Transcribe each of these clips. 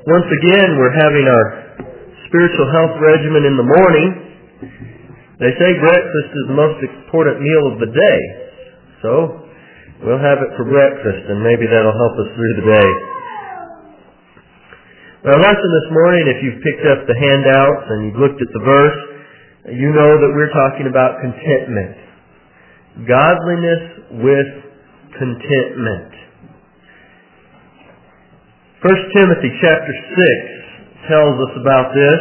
Once again, we're having our spiritual health regimen in the morning. They say breakfast is the most important meal of the day. So, we'll have it for breakfast, and maybe that'll help us through the day. Our lesson this morning, if you've picked up the handouts and you've looked at the verse, you know that we're talking about contentment. Godliness with contentment. 1 Timothy chapter 6 tells us about this.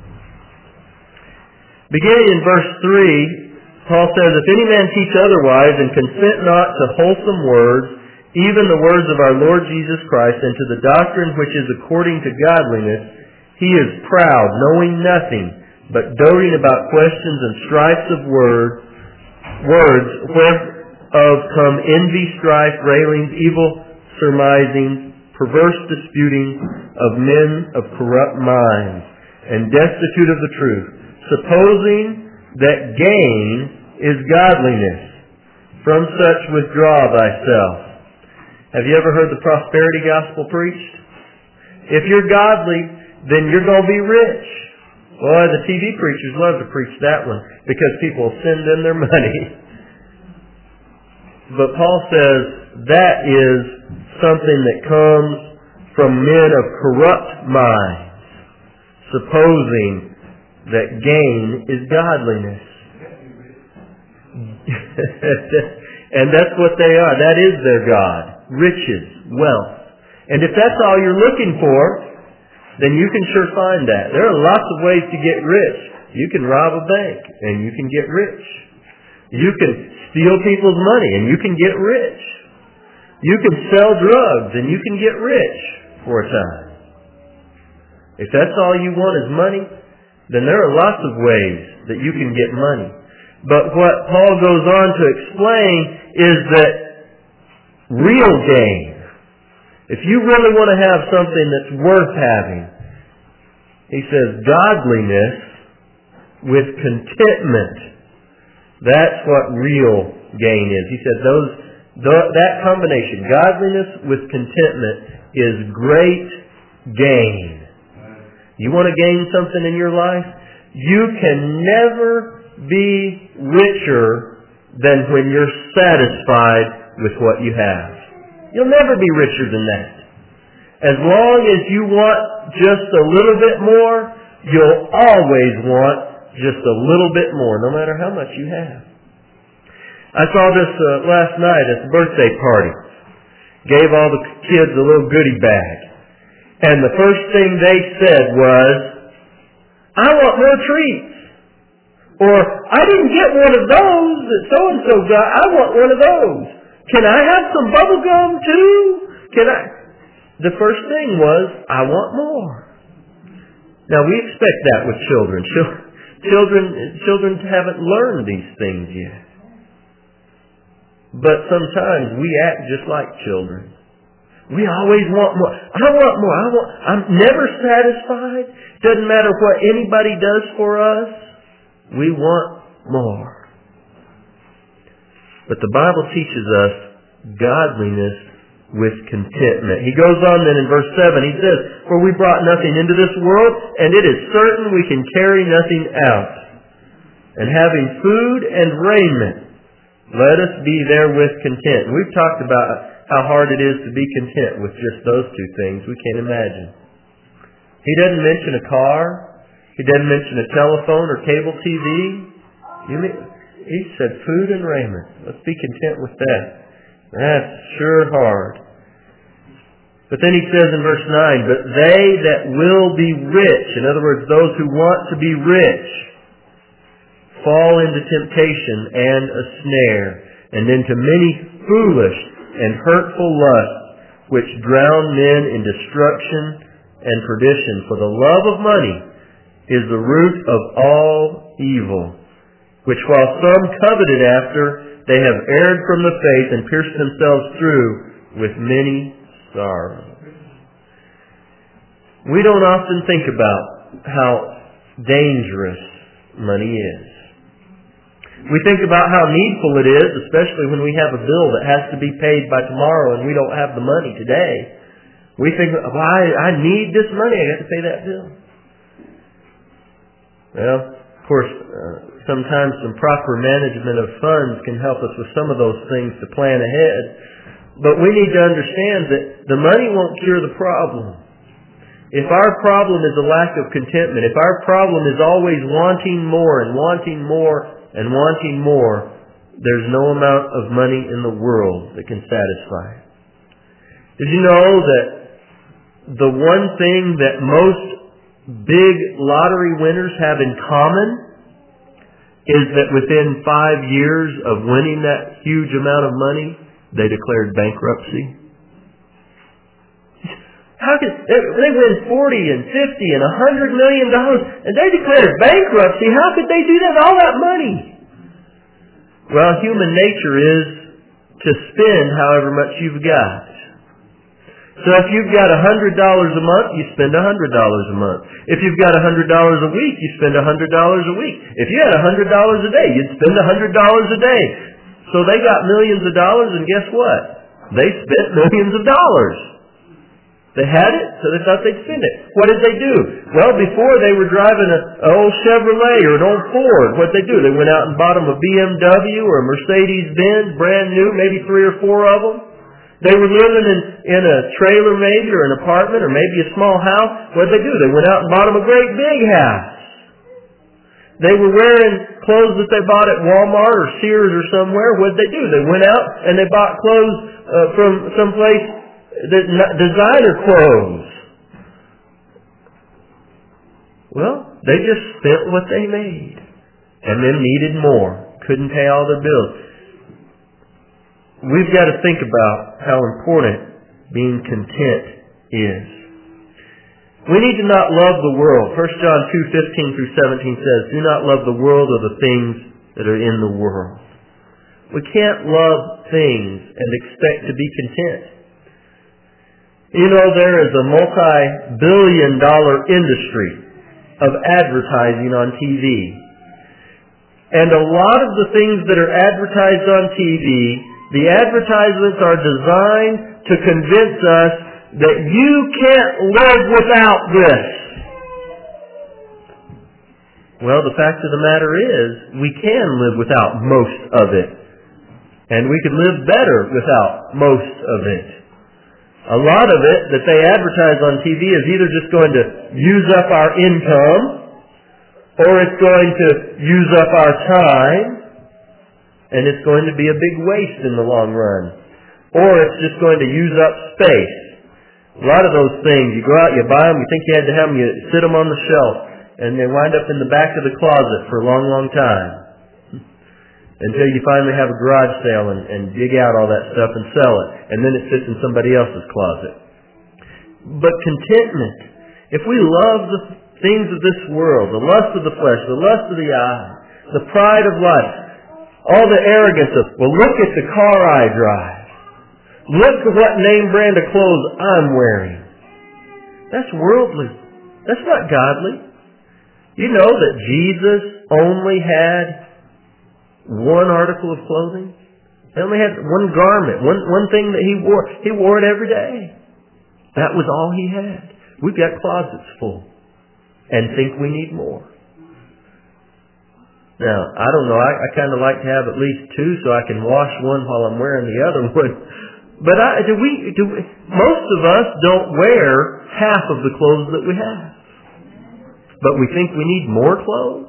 Beginning in verse 3, Paul says, "If any man teach otherwise, and consent not to wholesome words, even the words of our Lord Jesus Christ, and to the doctrine which is according to godliness, he is proud, knowing nothing, but doting about questions and strifes of words, whereof come envy, strife, railings, evil surmisings, perverse disputing of men of corrupt minds, and destitute of the truth, supposing that gain is godliness. From such withdraw thyself." Have you ever heard the prosperity gospel preached? If you're godly, then you're going to be rich. Boy, the TV preachers love to preach that one because people send in their money. But Paul says that is something that comes from men of corrupt minds, supposing that gain is godliness. And that's what they are. That is their God. Riches, wealth. And if that's all you're looking for, then you can sure find that. There are lots of ways to get rich. You can rob a bank and you can get rich. You can steal people's money and you can get rich. You can sell drugs and you can get rich for a time. If that's all you want is money, then there are lots of ways that you can get money. But what Paul goes on to explain is that real gain, if you really want to have something that's worth having, he says godliness with contentment. That's what real gain is. He said that combination, godliness with contentment, is great gain. You want to gain something in your life? You can never be richer than when you're satisfied with what you have. You'll never be richer than that. As long as you want just a little bit more, you'll always want just a little bit more, no matter how much you have. I saw this last night at the birthday party. Gave all the kids a little goodie bag. And the first thing they said was, "I want more treats." Or, "I didn't get one of those that so-and-so got. I want one of those. Can I have some bubble gum too? Can I?" The first thing was, "I want more." Now we expect that with children. Children haven't learned these things yet. But sometimes we act just like children. We always want more. I want more. I'm never satisfied. Doesn't matter what anybody does for us. We want more. But the Bible teaches us godliness with contentment. He goes on then in verse 7. He says, "For we brought nothing into this world, and it is certain we can carry nothing out. And having food and raiment, let us be therewith content." We've talked about how hard it is to be content with just those two things. We can't imagine. He doesn't mention a car. He doesn't mention a telephone or cable TV. He said food and raiment. Let's be content with that. That's sure hard. But then he says in verse 9, "But they that will be rich," in other words, those who want to be rich, "fall into temptation and a snare, and into many foolish and hurtful lusts, which drown men in destruction and perdition. For the love of money is the root of all evil, which while some coveted after, they have erred from the faith and pierced themselves through with many sorrows." We don't often think about how dangerous money is. We think about how needful it is, especially when we have a bill that has to be paid by tomorrow and we don't have the money today. We think, well, I need this money. I got to pay that bill. Well, of course, sometimes some proper management of funds can help us with some of those things to plan ahead. But we need to understand that the money won't cure the problem. If our problem is a lack of contentment, if our problem is always wanting more and wanting more and wanting more, there's no amount of money in the world that can satisfy. Did you know that the one thing that most big lottery winners have in common is that within 5 years of winning that huge amount of money, they declared bankruptcy? How could they win $40 and $50 and $100 million and they declared bankruptcy? How could they do that with all that money? Well, human nature is to spend however much you've got. So if you've got $100 a month, you spend $100 a month. If you've got $100 a week, you spend $100 a week. If you had $100 a day, you'd spend $100 a day. So they got millions of dollars, and guess what? They spent millions of dollars. They had it, so they thought they'd spend it. What did they do? Well, before they were driving an old Chevrolet or an old Ford. What did they do? They went out and bought them a BMW or a Mercedes-Benz, brand new, maybe 3 or 4 of them. They were living in a trailer maybe, or an apartment, or maybe a small house. What did they do? They went out and bought them a great big house. They were wearing clothes that they bought at Walmart or Sears or somewhere. What did they do? They went out and they bought clothes from someplace, designer clothes. Well, they just spent what they made and then needed more. Couldn't pay all their bills. We've got to think about how important being content is. We need to not love the world. 1 John 2:15 through 17 says, do not love the world or the things that are in the world. We can't love things and expect to be content. You know, there is a multi-billion-dollar industry of advertising on TV. And a lot of the things that are advertised on TV, the advertisements are designed to convince us that you can't live without this. Well, the fact of the matter is, we can live without most of it. And we can live better without most of it. A lot of it that they advertise on TV is either just going to use up our income, or it's going to use up our time, and it's going to be a big waste in the long run. Or it's just going to use up space. A lot of those things, you go out, you buy them, you think you had to have them, you sit them on the shelf, and they wind up in the back of the closet for a long, long time. Until you finally have a garage sale and dig out all that stuff and sell it. And then it sits in somebody else's closet. But contentment, if we love the things of this world, the lust of the flesh, the lust of the eye, the pride of life, all the arrogance of, well, look at the car I drive. Look at what name brand of clothes I'm wearing. That's worldly. That's not godly. You know that Jesus only had one article of clothing? He only had one garment, one thing that he wore. He wore it every day. That was all he had. We've got closets full and think we need more. Now, I don't know. I kind of like to have at least 2 so I can wash one while I'm wearing the other one. But most of us don't wear half of the clothes that we have. But we think we need more clothes.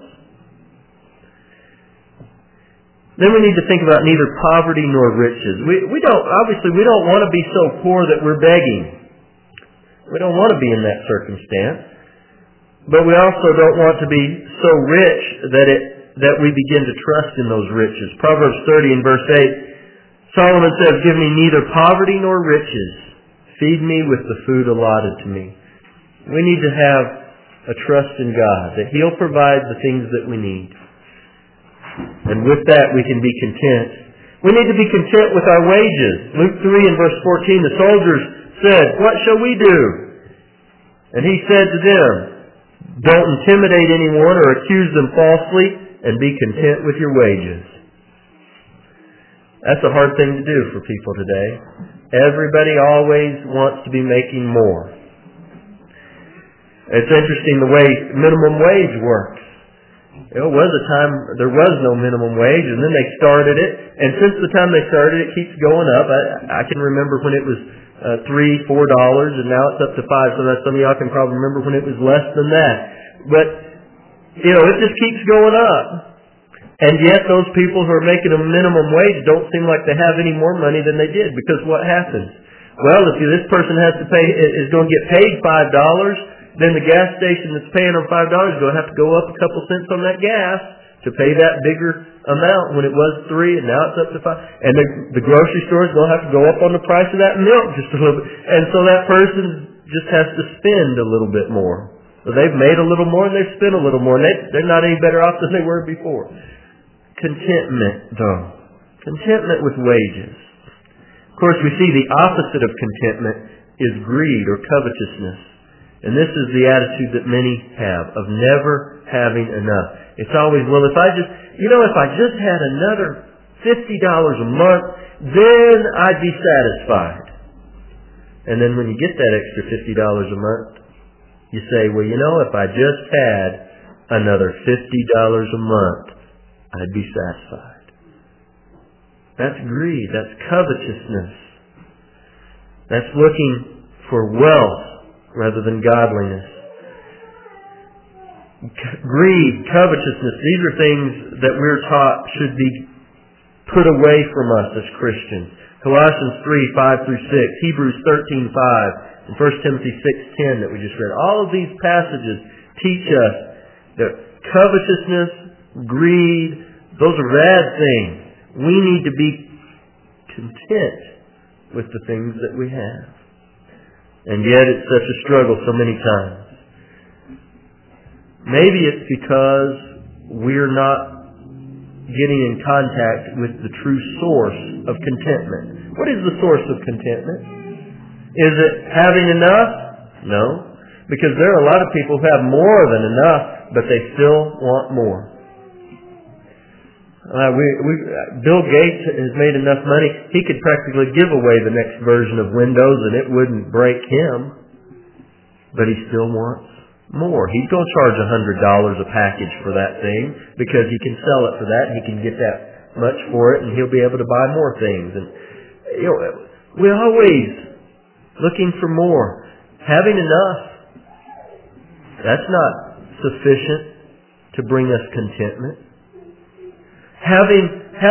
Then we need to think about neither poverty nor riches. We don't want to be so poor that we're begging. We don't want to be in that circumstance. But we also don't want to be so rich that we begin to trust in those riches. Proverbs 30 and verse 8, Solomon says, give me neither poverty nor riches. Feed me with the food allotted to me. We need to have a trust in God, that He'll provide the things that we need. And with that, we can be content. We need to be content with our wages. Luke 3 and verse 14, the soldiers said, what shall we do? And he said to them, don't intimidate anyone or accuse them falsely, and be content with your wages. That's a hard thing to do for people today. Everybody always wants to be making more. It's interesting the way minimum wage works. There was a time there was no minimum wage, and then they started it. And since the time they started, it keeps going up. I can remember when it was $3, $4, and now it's up to $5. So that some of y'all can probably remember when it was less than that. But it just keeps going up. And yet those people who are making a minimum wage don't seem like they have any more money than they did. Because what happens? Well, if this person is going to get paid $5. Then the gas station that's paying them $5 is going to have to go up a couple cents on that gas to pay that bigger amount when it was $3 and now it's up to $5. And the grocery store is going to have to go up on the price of that milk just a little bit. And so that person just has to spend a little bit more. So they've made a little more and they've spent a little more. And they're not any better off than they were before. Contentment, though. Contentment with wages. Of course, we see the opposite of contentment is greed or covetousness. And this is the attitude that many have, of never having enough. It's always, well, if I just had another $50 a month, then I'd be satisfied. And then when you get that extra $50 a month, you say, well, if I just had another $50 a month, I'd be satisfied. That's greed. That's covetousness. That's looking for wealth rather than godliness. Greed, covetousness, these are things that we're taught should be put away from us as Christians. Colossians 3:5-6, Hebrews 13:5, and 1 Timothy 6:10 that we just read. All of these passages teach us that covetousness, greed, those are bad things. We need to be content with the things that we have. And yet it's such a struggle so many times. Maybe it's because we're not getting in contact with the true source of contentment. What is the source of contentment? Is it having enough? No. Because there are a lot of people who have more than enough, but they still want more. Bill Gates has made enough money, he could practically give away the next version of Windows and it wouldn't break him. But he still wants more. He's going to charge $100 a package for that thing because he can sell it for that and he can get that much for it and he'll be able to buy more things. And we're always looking for more. Having enough, that's not sufficient to bring us contentment. Having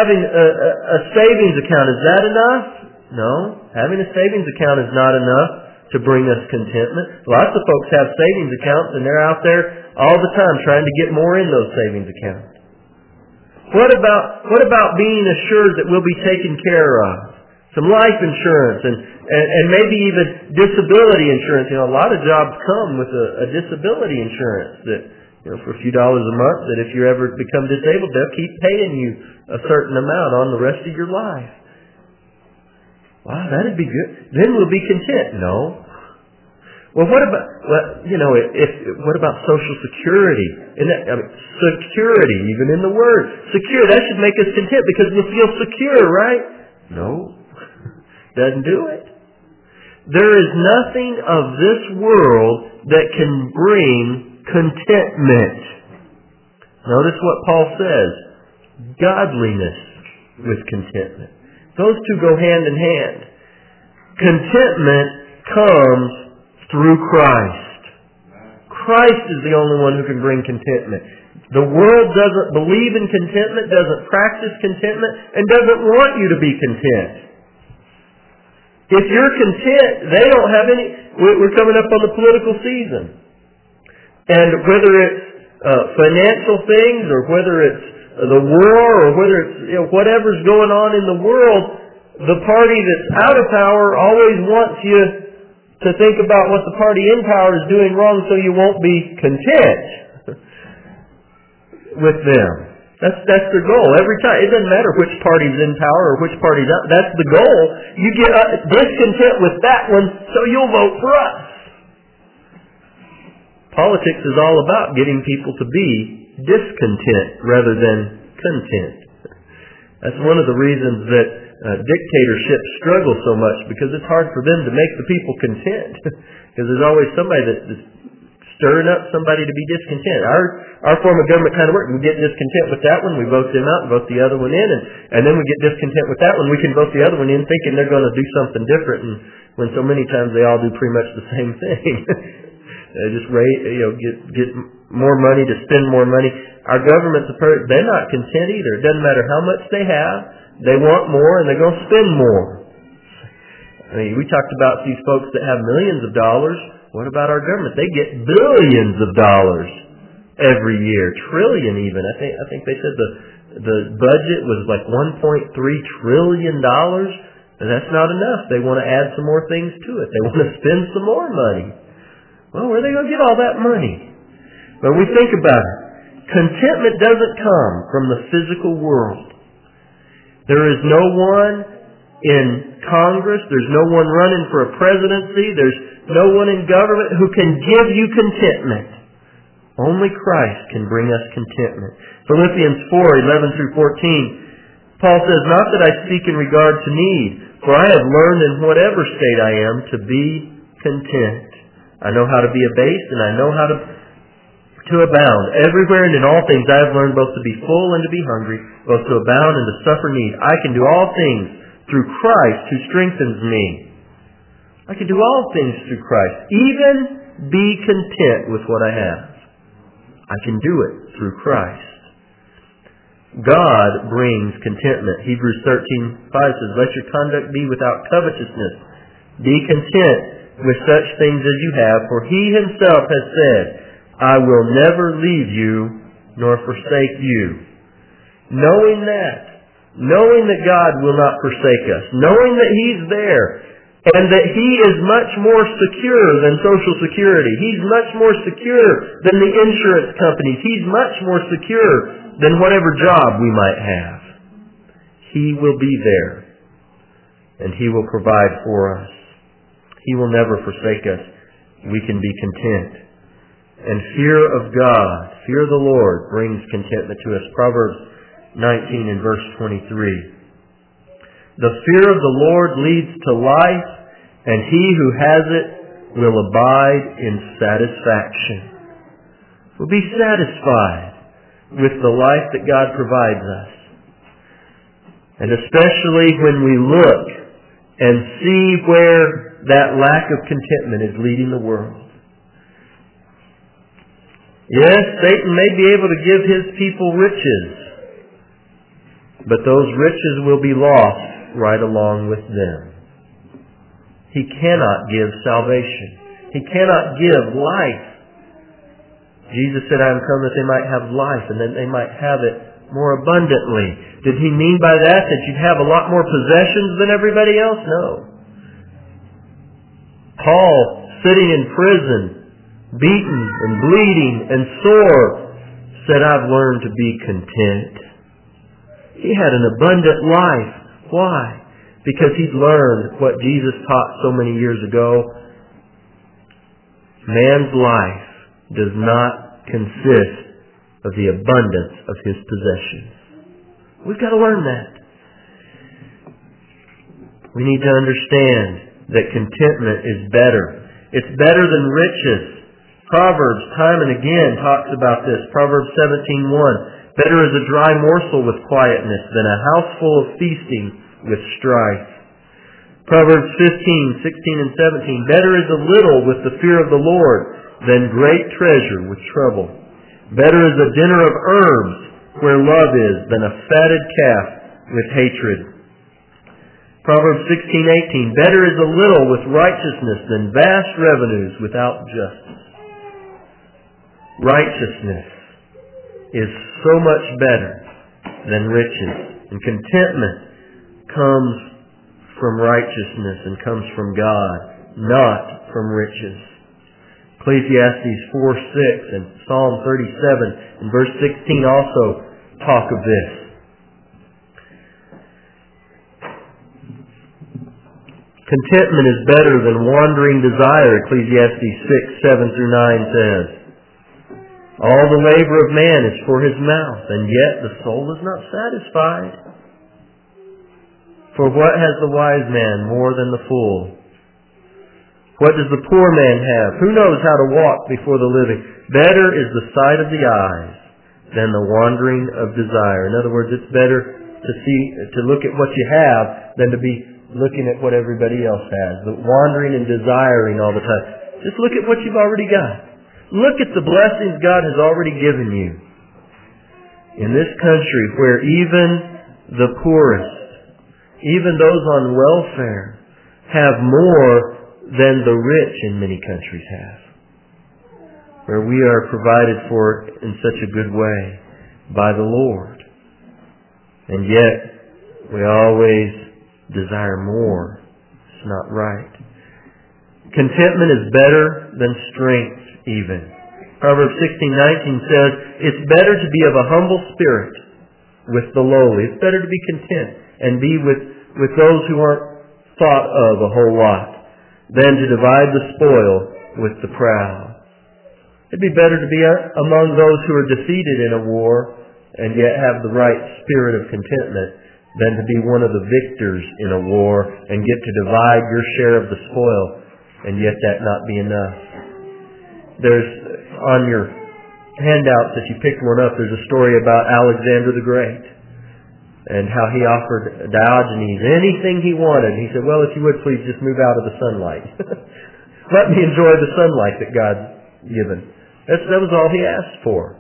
a savings account, is that enough? No. Having a savings account is not enough to bring us contentment. Lots of folks have savings accounts and they're out there all the time trying to get more in those savings accounts. What about being assured that we'll be taken care of? Some life insurance and maybe even disability insurance. A lot of jobs come with a disability insurance that for a few dollars a month, that if you ever become disabled, they'll keep paying you a certain amount on the rest of your life. Wow, that'd be good. Then we'll be content. No. Well, what about Social Security? Security, even in the word. Secure, that should make us content because we'll feel secure, right? No. Doesn't do it. There is nothing of this world that can bring contentment. Notice what Paul says. Godliness with contentment. Those two go hand in hand. Contentment comes through Christ. Christ is the only one who can bring contentment. The world doesn't believe in contentment, doesn't practice contentment, and doesn't want you to be content. If you're content, they don't have any... We're coming up on the political season. And whether it's financial things or whether it's the war or whether it's whatever's going on in the world, the party that's out of power always wants you to think about what the party in power is doing wrong so you won't be content with them. That's their goal every time. It doesn't matter which party's in power or which party's out. That's the goal. You get discontent with that one, so you'll vote for us. Politics is all about getting people to be discontent rather than content. That's one of the reasons that dictatorships struggle so much because it's hard for them to make the people content. Because there's always somebody that's stirring up somebody to be discontent. Our form of government kind of works. We get discontent with that one, we vote them out and vote the other one in, and then we get discontent with that one, we can vote the other one in thinking they're going to do something different, and when so many times they all do pretty much the same thing. They just get more money to spend more money. Our government's they're not content either. It doesn't matter how much they have, they want more and they're going to spend more. I mean, we talked about these folks that have millions of dollars. What about our government? They get billions of dollars every year, trillion even. I think they said the budget was like $1.3 trillion. And that's not enough. They want to add some more things to it. They want to spend some more money. Well, where are they going to get all that money? But we think about it. Contentment doesn't come from the physical world. There is no one in Congress, there's no one running for a presidency, there's no one in government who can give you contentment. Only Christ can bring us contentment. Philippians 4:11 through 14, Paul says, "Not that I speak in regard to need, for I have learned in whatever state I am to be content. I know how to be abased, and I know how to abound. Everywhere and in all things I have learned both to be full and to be hungry, both to abound and to suffer need. I can do all things through Christ who strengthens me." I can do all things through Christ. Even be content with what I have. I can do it through Christ. God brings contentment. Hebrews 13:5 says, "Let your conduct be without covetousness. Be content with such things as you have, for He Himself has said, I will never leave you nor forsake you." Knowing that God will not forsake us, knowing that He's there, and that He is much more secure than Social Security. He's much more secure than the insurance companies. He's much more secure than whatever job we might have. He will be there, and He will provide for us. He will never forsake us. We can be content. And fear of God, fear of the Lord, brings contentment to us. Proverbs 19 and verse 23. "The fear of the Lord leads to life, and he who has it will abide in satisfaction." We'll be satisfied with the life that God provides us. And especially when we look and see where that lack of contentment is leading the world. Yes, Satan may be able to give his people riches, but those riches will be lost right along with them. He cannot give salvation. He cannot give life. Jesus said, "I am come that they might have life, and that they might have it more abundantly." Did He mean by that you'd have a lot more possessions than everybody else? No. Paul, sitting in prison, beaten and bleeding and sore, said, "I've learned to be content." He had an abundant life. Why? Because he'd learned what Jesus taught so many years ago. Man's life does not consist of the abundance of his possessions. We've got to learn that. We need to understand that contentment is better. It's better than riches. Proverbs, time and again, talks about this. Proverbs 17:1. "Better is a dry morsel with quietness than a house full of feasting with strife." Proverbs 15:16 and 17. "Better is a little with the fear of the Lord than great treasure with trouble. Better is a dinner of herbs where love is than a fatted calf with hatred." Proverbs 16:18. "Better is a little with righteousness than vast revenues without justice." Righteousness is so much better than riches. And contentment comes from righteousness and comes from God, not from riches. Ecclesiastes 4:6 and Psalm 37 and verse 16 also talk of this. Contentment is better than wandering desire, Ecclesiastes 6:7 through 9 says. "All the labor of man is for his mouth, and yet the soul is not satisfied." For what has the wise man more than the fool? What does the poor man have? Who knows how to walk before the living? Better is the sight of the eyes than the wandering of desire. In other words, it's better to look at what you have than to be looking at what everybody else has. The wandering and desiring all the time. Just look at what you've already got. Look at the blessings God has already given you. In this country where even the poorest, even those on welfare, have more than the rich in many countries have. Where we are provided for in such a good way by the Lord. And yet, we always desire more. It's not right. Contentment is better than strength even. Proverbs 16:19 says, it's better to be of a humble spirit with the lowly. It's better to be content and be with those who aren't thought of a whole lot than to divide the spoil with the proud. It'd be better to be among those who are defeated in a war and yet have the right spirit of contentment than to be one of the victors in a war and get to divide your share of the spoil and yet that not be enough. There's, on your handouts, if you picked one up, there's a story about Alexander the Great and how he offered Diogenes anything he wanted. He said, well, if you would please just move out of the sunlight. Let me enjoy the sunlight that God's given. That was all he asked for.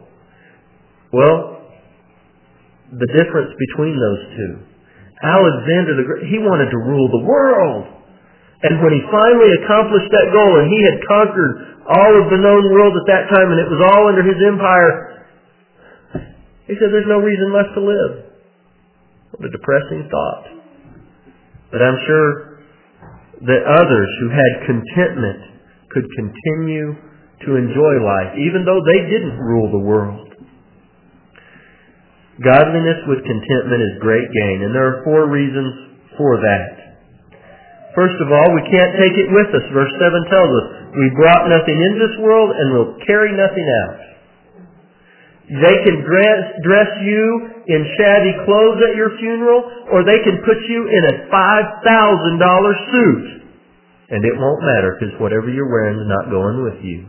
Well, the difference between those two. Alexander the Great, he wanted to rule the world. And when he finally accomplished that goal and he had conquered all of the known world at that time and it was all under his empire, he said, there's no reason left to live. What a depressing thought. But I'm sure that others who had contentment could continue to enjoy life, even though they didn't rule the world. Godliness with contentment is great gain, and there are 4 reasons for that. First of all, we can't take it with us. Verse 7 tells us, we brought nothing into this world and will carry nothing out. They can dress you in shabby clothes at your funeral, or they can put you in a $5,000 suit. And it won't matter, because whatever you're wearing is not going with you.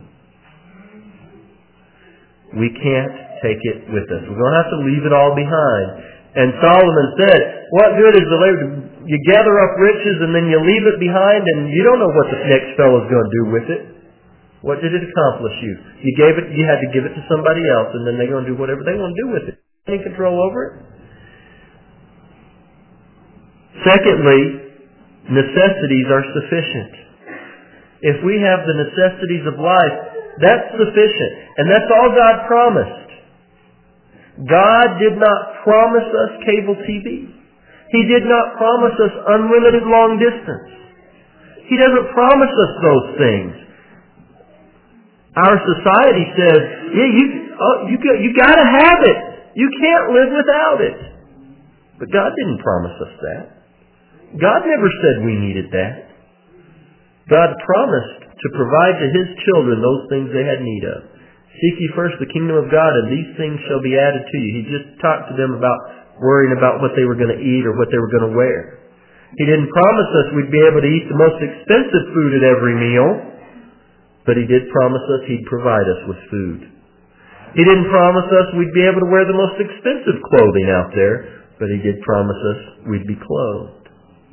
We can't take it with us. We're going to have to leave it all behind. And Solomon said, what good is the labor? You gather up riches and then you leave it behind and you don't know what the next fellow's going to do with it. What did it accomplish you? You had to give it to somebody else and then they're going to do whatever they want to do with it. Any control over it? Secondly, necessities are sufficient. If we have the necessities of life, that's sufficient. And that's all God promised. God did not promise us cable TV. He did not promise us unlimited long distance. He doesn't promise us those things. Our society says, yeah, you got to have it. You can't live without it. But God didn't promise us that. God never said we needed that. God promised to provide to His children those things they had need of. Seek ye first the kingdom of God, and these things shall be added to you. He just talked to them about worrying about what they were going to eat or what they were going to wear. He didn't promise us we'd be able to eat the most expensive food at every meal, but He did promise us He'd provide us with food. He didn't promise us we'd be able to wear the most expensive clothing out there, but He did promise us we'd be clothed.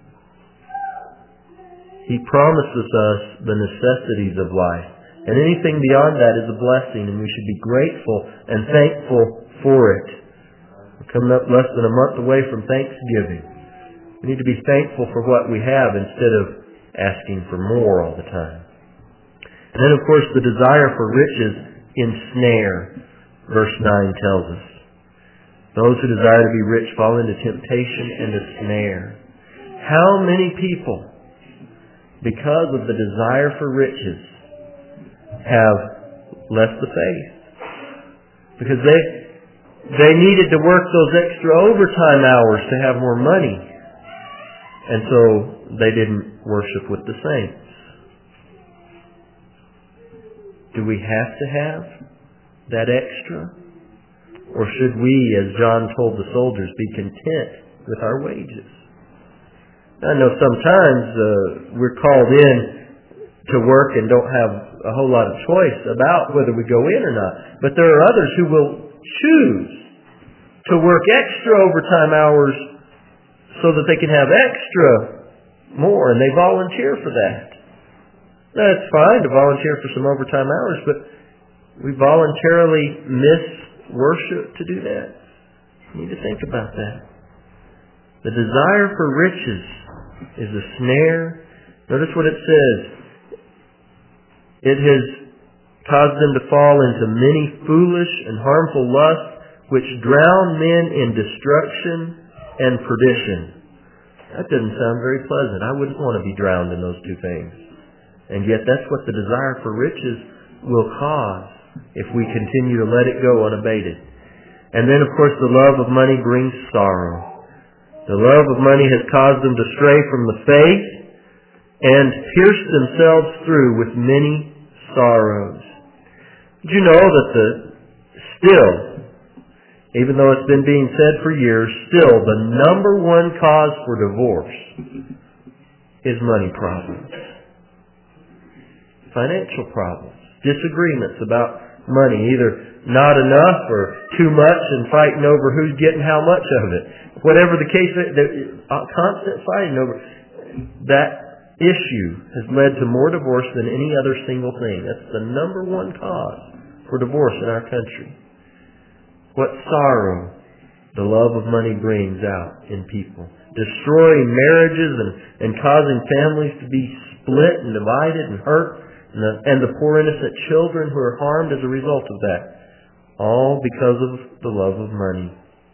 He promises us the necessities of life. And anything beyond that is a blessing, and we should be grateful and thankful for it. We're coming up less than a month away from Thanksgiving. We need to be thankful for what we have instead of asking for more all the time. And then, of course, the desire for riches ensnare. Verse 9 tells us. Those who desire to be rich fall into temptation and a snare. How many people, because of the desire for riches, have left the faith? Because they needed to work those extra overtime hours to have more money. And so they didn't worship with the saints. Do we have to have that extra? Or should we, as John told the soldiers, be content with our wages? I know sometimes we're called in to work and don't have a whole lot of choice about whether we go in or not. But there are others who will choose to work extra overtime hours so that they can have extra more, and they volunteer for that. Now, it's fine to volunteer for some overtime hours, but we voluntarily miss worship to do that. You need to think about that. The desire for riches is a snare. Notice what it says. It has caused them to fall into many foolish and harmful lusts, which drown men in destruction and perdition. That doesn't sound very pleasant. I wouldn't want to be drowned in those two things. And yet that's what the desire for riches will cause if we continue to let it go unabated. And then, of course, the love of money brings sorrow. The love of money has caused them to stray from the faith and pierce themselves through with many sorrows. Did you know that even though it's been being said for years, still the number one cause for divorce is money problems. Financial problems. Disagreements about money, either not enough or too much and fighting over who's getting how much of it. Whatever the case, constant fighting over that issue has led to more divorce than any other single thing. That's the number one cause for divorce in our country. What sorrow the love of money brings out in people. Destroying marriages and causing families to be split and divided and hurt. And the poor innocent children who are harmed as a result of that. All because of the love of money.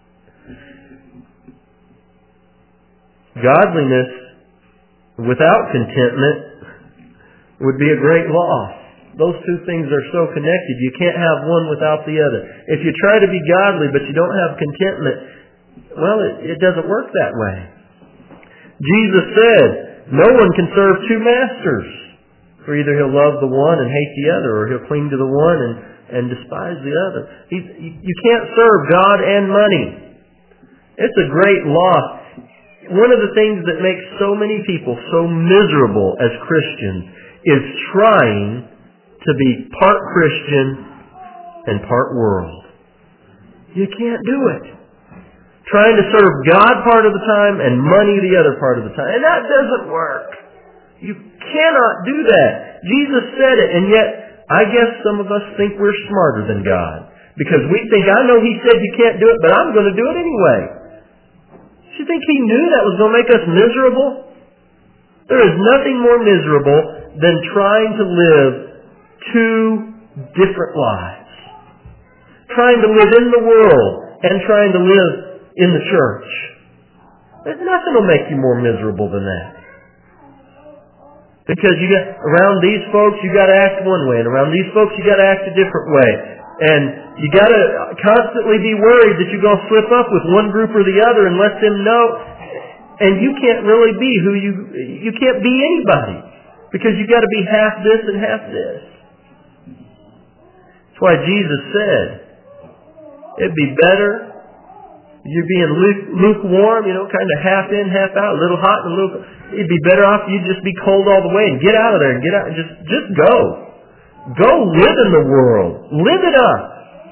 Godliness without contentment would be a great loss. Those two things are so connected. You can't have one without the other. If you try to be godly but you don't have contentment, well, it doesn't work that way. Jesus said, no one can serve two masters. For either he'll love the one and hate the other, or he'll cling to the one and despise the other. You can't serve God and money. It's a great loss. One of the things that makes so many people so miserable as Christians is trying to be part Christian and part world. You can't do it. Trying to serve God part of the time and money the other part of the time. And that doesn't work. You cannot do that. Jesus said it, and yet I guess some of us think we're smarter than God. Because we think, I know He said you can't do it, but I'm going to do it anyway. Do you think He knew that was going to make us miserable? There is nothing more miserable than trying to live two different lives. Trying to live in the world and trying to live in the church. There's nothing will make you more miserable than that. Because around these folks you got to act one way, and around these folks you got to act a different way. And you got to constantly be worried that you're going to slip up with one group or the other and let them know. And you can't really be you can't be anybody. Because you got to be half this and half this. That's why Jesus said, it'd be better you're being lukewarm, kind of half in, half out, a little hot and a little. It'd be better off you just be cold all the way and get out of there and get out. Just go. Go live in the world. Live it up.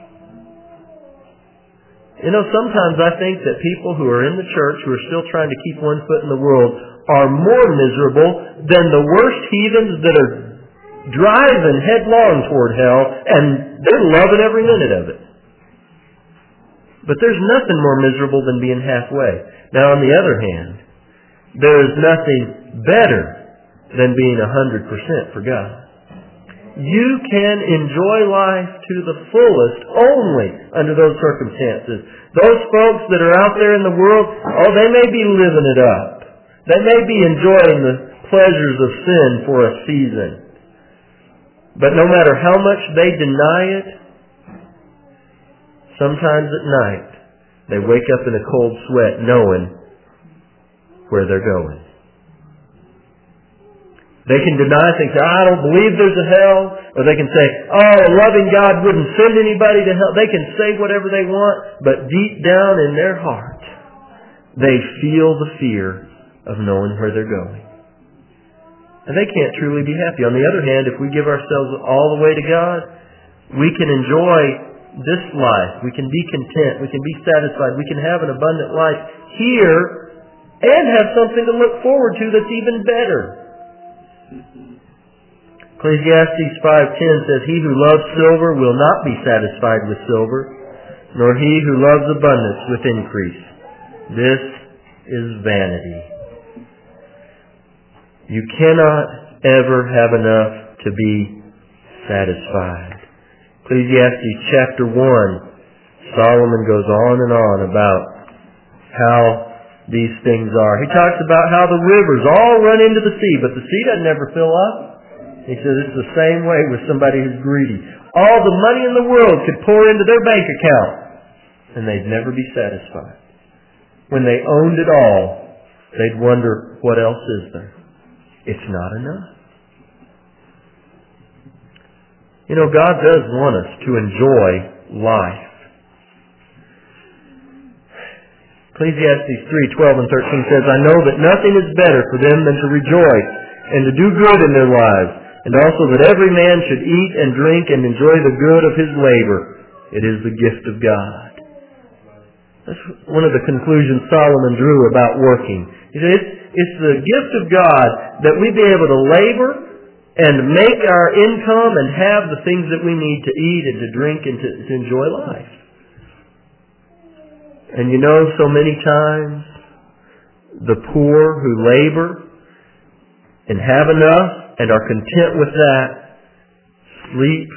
Sometimes I think that people who are in the church who are still trying to keep one foot in the world are more miserable than the worst heathens that are driving headlong toward hell, and they're loving every minute of it. But there's nothing more miserable than being halfway. Now, on the other hand, there is nothing better than being 100% for God. You can enjoy life to the fullest only under those circumstances. Those folks that are out there in the world, they may be living it up. They may be enjoying the pleasures of sin for a season. But no matter how much they deny it, sometimes at night, they wake up in a cold sweat knowing where they're going. They can deny things. I don't believe there's a hell. Or they can say, a loving God wouldn't send anybody to hell. They can say whatever they want, but deep down in their heart, they feel the fear of knowing where they're going. And they can't truly be happy. On the other hand, if we give ourselves all the way to God, we can enjoy this life. We can be content. We can be satisfied. We can have an abundant life here and have something to look forward to that's even better. Ecclesiastes 5:10 says, "He who loves silver will not be satisfied with silver, nor he who loves abundance with increase. This is vanity." You cannot ever have enough to be satisfied. Ecclesiastes chapter 1, Solomon goes on and on about how these things are. He talks about how the rivers all run into the sea, but the sea doesn't ever fill up. He says it's the same way with somebody who's greedy. All the money in the world could pour into their bank account, and they'd never be satisfied. When they owned it all, they'd wonder, what else is there? It's not enough. You know, God does want us to enjoy life. Ecclesiastes 3:12 and 13 says, "I know that nothing is better for them than to rejoice and to do good in their lives, and also that every man should eat and drink and enjoy the good of his labor. It is the gift of God." That's one of the conclusions Solomon drew about working. He said, it's the gift of God that we be able to labor and make our income and have the things that we need to eat and to drink and to enjoy life. And you know, so many times, the poor who labor and have enough and are content with that, sleep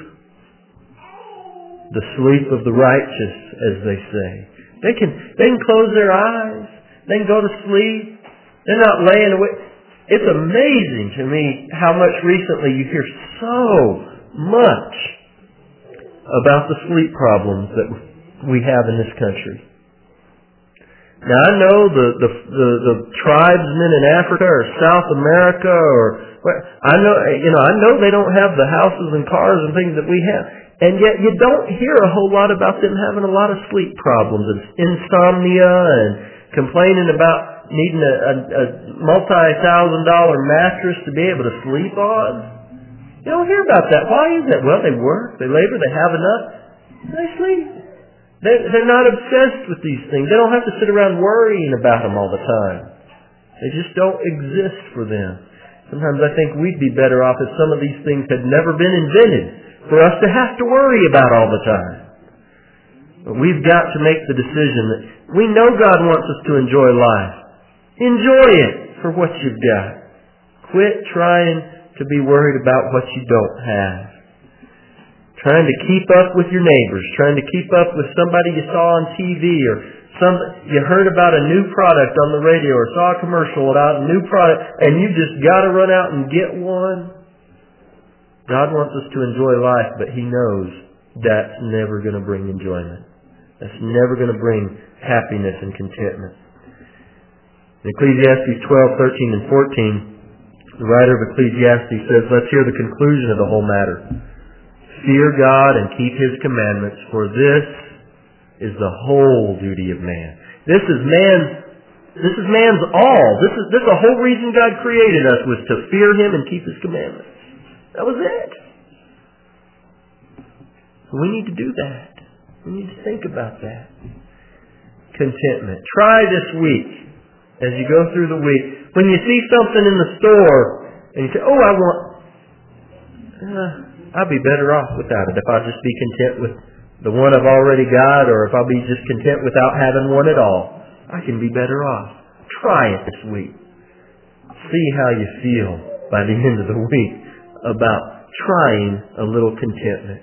the sleep of the righteous, as they say. They can close their eyes. They can go to sleep. They're not laying awake. It's amazing to me how much recently you hear so much about the sleep problems that we have in this country. Now I know the tribesmen in Africa or South America or I know they don't have the houses and cars and things that we have. And yet you don't hear a whole lot about them having a lot of sleep problems and insomnia and complaining about needing a multi-$1,000 mattress to be able to sleep on. You don't hear about that. Why is that? Well, they work, they labor, they have enough, they sleep. They're not obsessed with these things. They don't have to sit around worrying about them all the time. They just don't exist for them. Sometimes I think we'd be better off if some of these things had never been invented for us to have to worry about all the time. But we've got to make the decision that we know God wants us to enjoy life. Enjoy it for what you've got. Quit trying to be worried about what you don't have. Trying to keep up with your neighbors. Trying to keep up with somebody you saw on TV or you heard about a new product on the radio or saw a commercial about a new product and you just got to run out and get one. God wants us to enjoy life, but He knows that's never going to bring enjoyment. That's never going to bring happiness and contentment. In Ecclesiastes 12:13 and 14, the writer of Ecclesiastes says, let's hear the conclusion of the whole matter. Fear God and keep His commandments, for this is the whole duty of man. This is man's all. This is the whole reason God created us, was to fear Him and keep His commandments. That was it. We need to do that. We need to think about that. Contentment. Try this week, as you go through the week, when you see something in the store and you say, I'll be better off without it if I'll just be content with the one I've already got, or if I'll be just content without having one at all. I can be better off. Try it this week. See how you feel by the end of the week about trying a little contentment.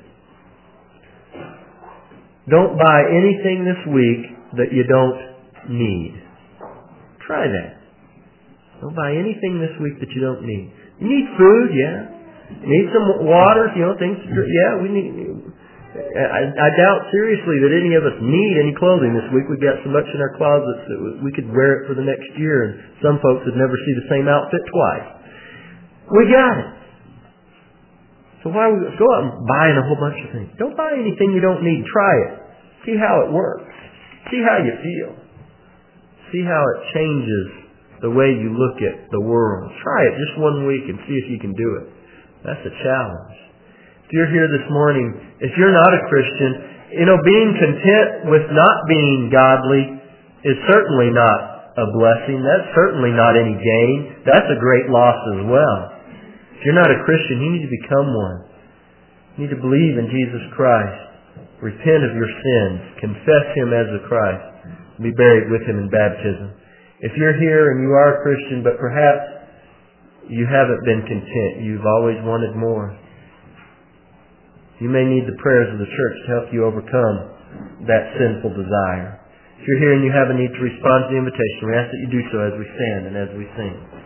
Don't buy anything this week that you don't need. Try that. Don't buy anything this week that you don't need. You need food, yeah. You need some water, things to drink. Yeah, we need. I doubt seriously that any of us need any clothing this week. We've got so much in our closets that we could wear it for the next year, and some folks would never see the same outfit twice. We got it. So why would we go out and buying a whole bunch of things? Don't buy anything you don't need. Try it. See how it works. See how you feel. See how it changes the way you look at the world. Try it just one week and see if you can do it. That's a challenge. If you're here this morning, if you're not a Christian, being content with not being godly is certainly not a blessing. That's certainly not any gain. That's a great loss as well. If you're not a Christian, you need to become one. You need to believe in Jesus Christ. Repent of your sins. Confess Him as the Christ. And be buried with Him in baptism. If you're here and you are a Christian, but perhaps you haven't been content, you've always wanted more, you may need the prayers of the church to help you overcome that sinful desire. If you're here and you have a need to respond to the invitation, we ask that you do so as we stand and as we sing.